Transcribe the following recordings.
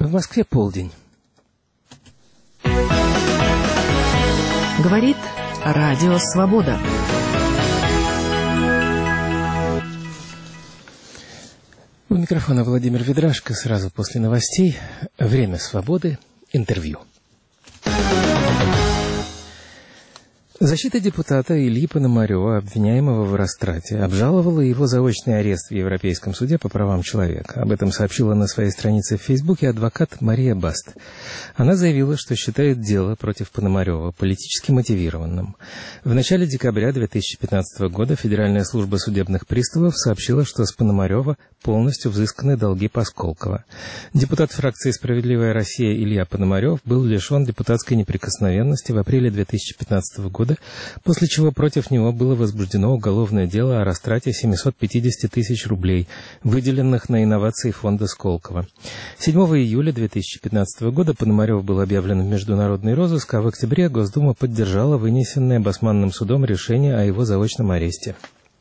В Москве полдень. Говорит Радио Свобода. У микрофона Владимир Ведрашко. Сразу после новостей «Время свободы». Интервью. Защита депутата Ильи Пономарева, обвиняемого в растрате, обжаловала его заочный арест в Европейском суде по правам человека. Об этом сообщила на своей странице в Фейсбуке адвокат Мария Баст. Она заявила, что считает дело против Пономарева политически мотивированным. В начале декабря 2015 года Федеральная служба судебных приставов сообщила, что с Пономарева полностью взысканы долги по Сколково. Депутат фракции «Справедливая Россия» Илья Пономарев был лишен депутатской неприкосновенности в апреле 2015 года, после чего против него было возбуждено уголовное дело о растрате 750 тысяч рублей, выделенных на инновации фонда Сколково. 7 июля 2015 года Пономарев был объявлен в международный розыск, а в октябре Госдума поддержала вынесенное Басманным судом решение о его заочном аресте.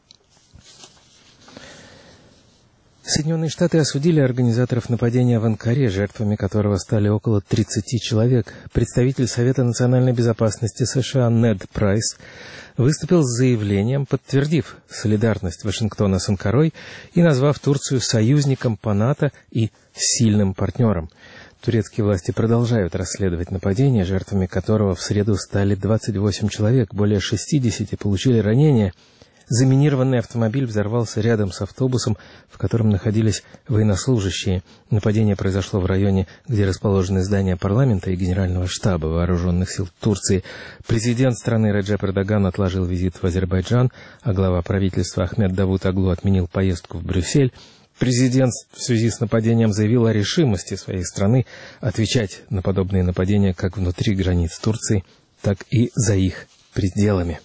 Соединенные Штаты осудили организаторов нападения в Анкаре, жертвами которого стали около 30 человек. Представитель Совета национальной безопасности США Нед Прайс выступил с заявлением, подтвердив солидарность Вашингтона с Анкарой и назвав Турцию союзником по НАТО и сильным партнером. Турецкие власти продолжают расследовать нападение, жертвами которого в среду стали 28 человек, более 60 получили ранения. Заминированный автомобиль взорвался рядом с автобусом, в котором находились военнослужащие. Нападение произошло в районе, где расположены здания парламента и Генерального штаба Вооруженных сил Турции. Президент страны Реджеп Эрдоган отложил визит в Азербайджан, а глава правительства Ахмед Давутоглу отменил поездку в Брюссель. Президент в связи с нападением заявил о решимости своей страны отвечать на подобные нападения как внутри границ Турции, так и за их пределами.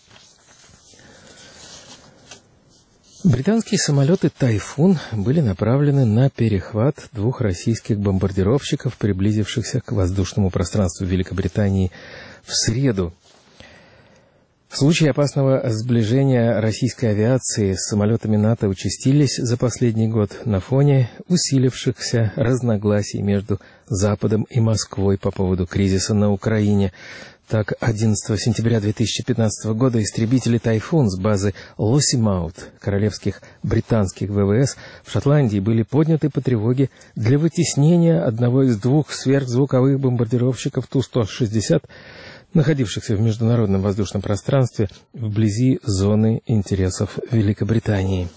Британские самолеты «Тайфун» были направлены на перехват двух российских бомбардировщиков, приблизившихся к воздушному пространству Великобритании в среду. В случае опасного сближения российской авиации с самолетами НАТО участились за последний год на фоне усилившихся разногласий между Западом и Москвой по поводу кризиса на Украине. Так, 11 сентября 2015 года истребители «Тайфун» с базы Лосимаут королевских британских ВВС в Шотландии были подняты по тревоге для вытеснения одного из двух сверхзвуковых бомбардировщиков Ту-160, находившихся в международном воздушном пространстве вблизи зоны интересов Великобритании.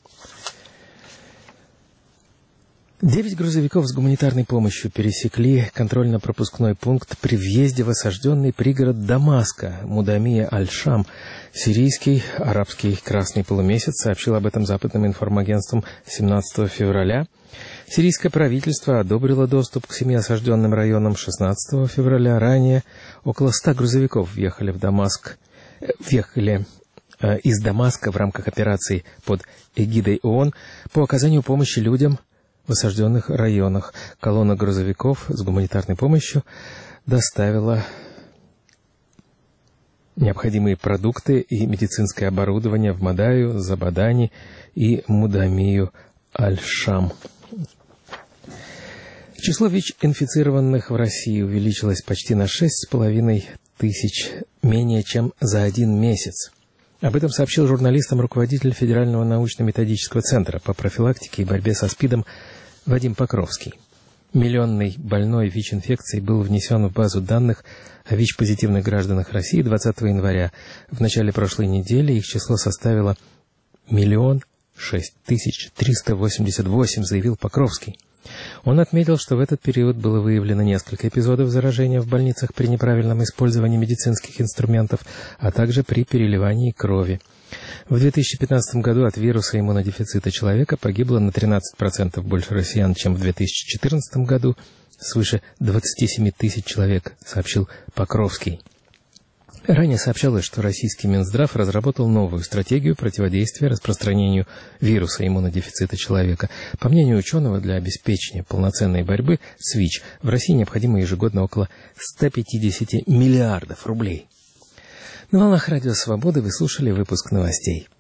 9 грузовиков с гуманитарной помощью пересекли контрольно-пропускной пункт при въезде в осажденный пригород Дамаска, Мудамия Аль-Шам. Сирийский арабский «Красный полумесяц» сообщил об этом западным информагентствам 17 февраля. Сирийское правительство одобрило доступ к 7 осажденным районам 16 февраля. Ранее около 100 грузовиков въехали из Дамаска в рамках операции под эгидой ООН по оказанию помощи людям в осажденных районах. Колонна грузовиков с гуманитарной помощью доставила необходимые продукты и медицинское оборудование в Мадаю, Забадани и Мудамию Аль-Шам. Число ВИЧ-инфицированных в России увеличилось почти на 6,5 тысяч, менее чем за один месяц. Об этом сообщил журналистам руководитель Федерального научно-методического центра по профилактике и борьбе со СПИДом Вадим Покровский. Миллионный больной ВИЧ-инфекцией был внесен в базу данных о ВИЧ-позитивных гражданах России 20 января. В начале прошлой недели их число составило 1 6388, заявил Покровский. Он отметил, что в этот период было выявлено несколько эпизодов заражения в больницах при неправильном использовании медицинских инструментов, а также при переливании крови. В 2015 году от вируса иммунодефицита человека погибло на 13% больше россиян, чем в 2014 году, свыше 27 тысяч человек, сообщил Покровский. Ранее сообщалось, что российский Минздрав разработал новую стратегию противодействия распространению вируса иммунодефицита человека. По мнению ученого, для обеспечения полноценной борьбы с ВИЧ в России необходимо ежегодно около 150 миллиардов рублей. На волнах Радио Свободы вы слушали выпуск новостей.